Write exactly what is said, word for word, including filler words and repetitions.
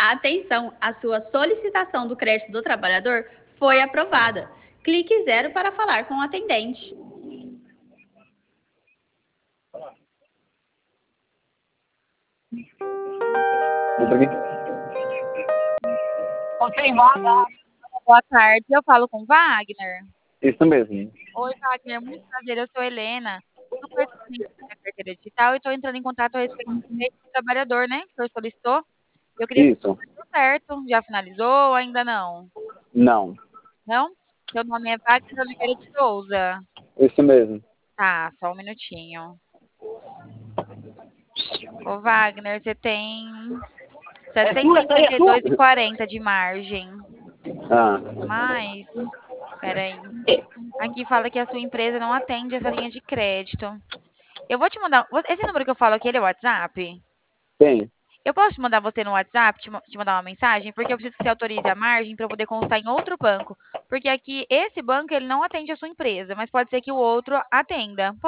Atenção, a sua solicitação do crédito do trabalhador foi aprovada. Clique zero para falar com o atendente. Boa tarde, eu falo com Wagner. Isso mesmo. Oi, Wagner, muito prazer, eu sou Helena, superintendente da carteira digital e estou entrando em contato a respeito do direito do trabalhador, né, que o senhor solicitou. Eu queria saber se Isso. tudo certo, já finalizou ou ainda não? Não. Não? Seu nome é Wagner Oliveira de Souza. Isso mesmo. Tá, só um minutinho. Ô, Wagner, você tem setecentos e cinquenta e dois reais e quarenta centavos de margem. Ah. Mas, peraí. Aqui fala que a sua empresa não atende essa linha de crédito. Eu vou te mandar. Esse número que eu falo aqui, ele é o WhatsApp? Tem. Eu posso te mandar você no WhatsApp, te, te mandar uma mensagem? Porque eu preciso que você autorize a margem para eu poder constar em outro banco. Porque aqui, esse banco, ele não atende a sua empresa, mas pode ser que o outro atenda.